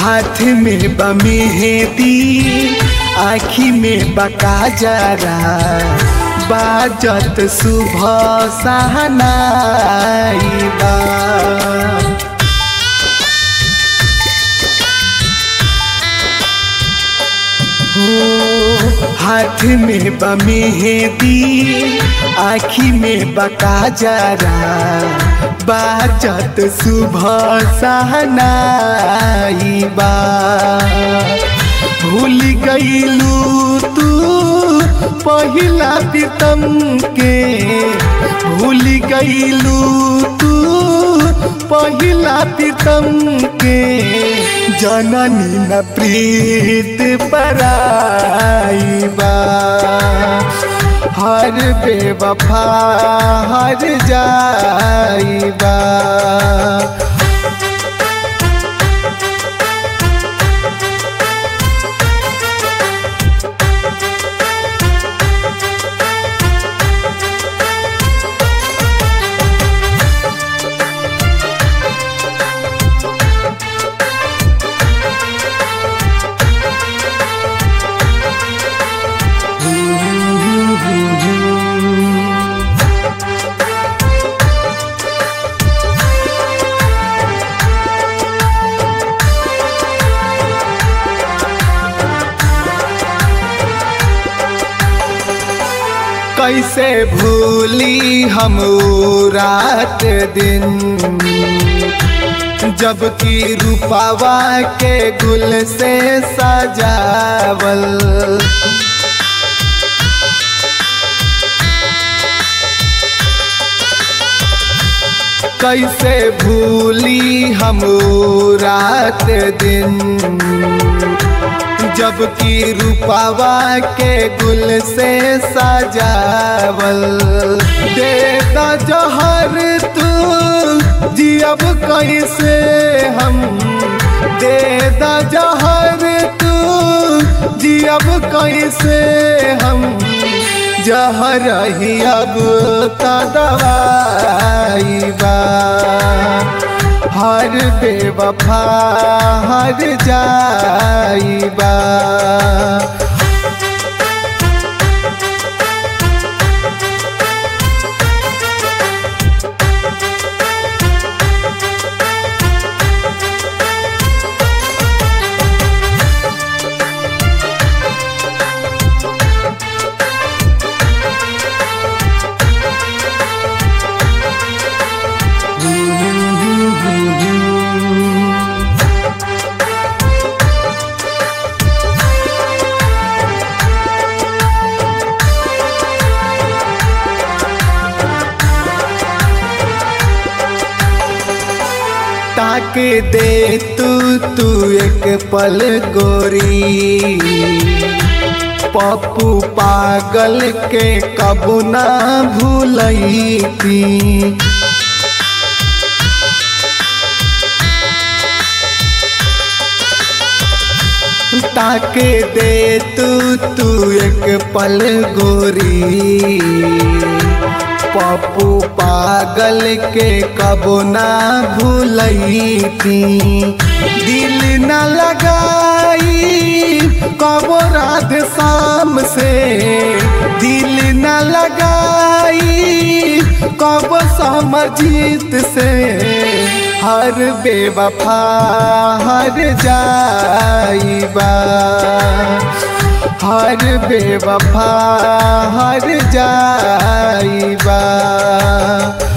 हाथ में बमेहदी आँखी में बकाजरा बाजत सुबह सहनाई बा। हाथ में बमेहदी आँखी में बकाजरा बाजत सुबह सहनाई बा। भूल गईलू तू पहिला प्रीतम के, भूल गईलू तू पहिला प्रीतम के, जननी न प्रीत पराई बा। हर बेवफा हर जाइबा। कैसे भूली हम रात दिन, जबकि रूपावा के गुल से सजावल। कैसे भूली हम रात दिन, जबकि रूपावा के गुल से सजावल। देता जहर तू जियब कैसे हम, देता जहर तू जियब कैसे हम, जहर ही अब का दवाई बा। हर बेवफा हर जाइबा। ताके दे तू एक पल गोरी, पप्पू पागल के कबू ना भूलई थी। ताके दे तू एक पल गोरी, पप्पू पागल के कबो ना भूलई थी। दिल न लगाई कबो रात शाम से, दिल न लगाई कबो समझीत से। हर बेवफा हर जाइबा, हर बेवफा हर जाइबा।